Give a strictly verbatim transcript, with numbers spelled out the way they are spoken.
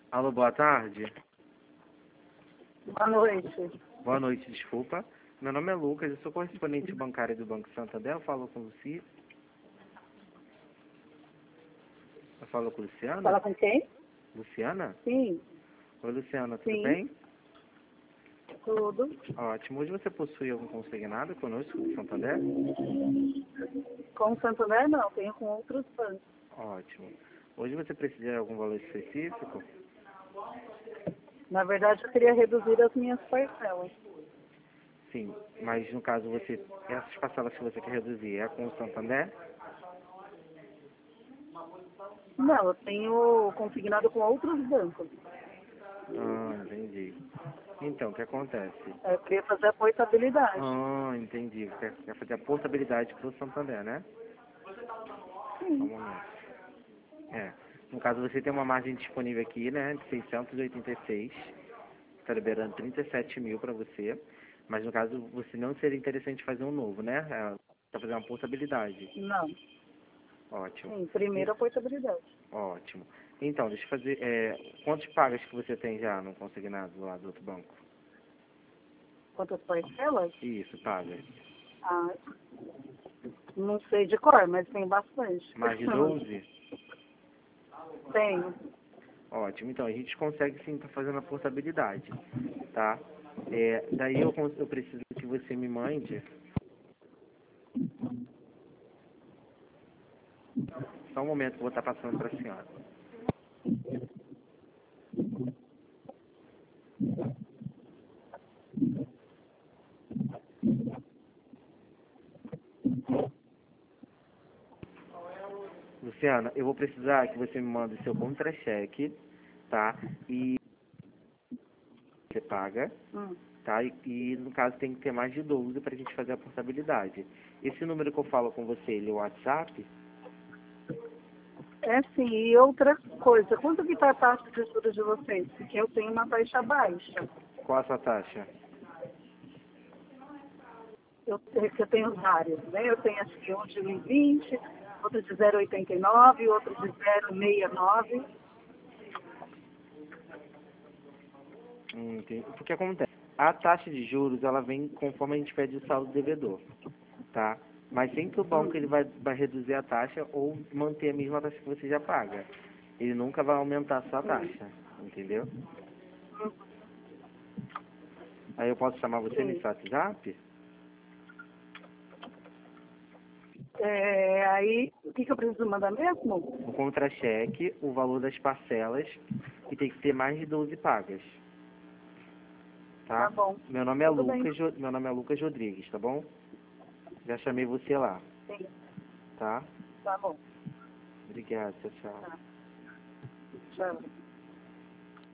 Alô, boa tarde. Boa noite. Boa noite, desculpa. Meu nome é Lucas, eu sou correspondente bancário do Banco Santander. Eu falo com Lucia. Eu falo com Luciana? Fala com quem? Luciana? Sim, Oi, Luciana, tudo sim, bem? tudo. Ótimo. Hoje você possui algum consignado conosco do Santander? Com o Santander não, tenho com outros bancos. Ótimo. Hoje você precisa de algum valor específico? Na verdade, eu queria reduzir as minhas parcelas. Sim, mas no caso você, essas parcelas que você quer reduzir é com o Santander? Não, eu tenho consignado com outros bancos. Ah, entendi. Então, o que acontece? Eu queria fazer a portabilidade. Ah, entendi. Quer, quer fazer a portabilidade para o Santander, né? Só um Sim. momento. É. No caso, você tem uma margem disponível aqui, né, de seiscentos e oitenta e seis. Está liberando trinta e sete mil para você. Mas, no caso, você não seria interessante fazer um novo, né? Para fazer uma portabilidade. Não. Ótimo. Sim, E- primeiro a portabilidade. ótimo. Então, deixa eu fazer... É, quantos pagas que você tem já no consignado lá do outro banco? Quantas parcelas? Isso, pagas. Ah, não sei de cor, mas tem bastante. Mais de doze? Tenho. Ótimo, então a gente consegue sim estar fazendo a portabilidade, tá? É, daí eu, cons- eu preciso que você me mande. Só um momento que eu vou estar passando para a senhora. Luciana, eu vou precisar que você me mande o seu contra-cheque, tá? E você paga, Hum. tá? E, e no caso tem que ter mais de doze para a gente fazer a portabilidade. Esse número que eu falo com você, ele é o WhatsApp? É sim, e outra coisa, quanto que está a taxa de juros de vocês? Porque eu tenho uma taxa baixa. Qual a sua taxa? Eu, te- eu tenho vários, né? Eu tenho acho que um de um e vinte, outro de zero vírgula oitenta e nove, outro de zero vírgula sessenta e nove. Hum, entendi. Porque acontece, a taxa de juros, ela vem conforme a gente pede o saldo devedor, tá? Mas sempre o banco ele Hum. vai, vai reduzir a taxa ou manter a mesma taxa que você já paga. Ele nunca vai aumentar a sua Hum. taxa, entendeu? Hum. Aí eu posso chamar você Sim. nesse WhatsApp? É, aí, o que, que eu preciso mandar mesmo? O contra-cheque, o valor das parcelas, e tem que ter mais de doze pagas, Tá tá? bom. Meu nome é Tudo bem. Lucas, Jo- meu nome é Lucas Rodrigues, tá bom? Já chamei você lá, Sim, tá? tá bom. Obrigado, tchau, tchau. Tá. Tchau.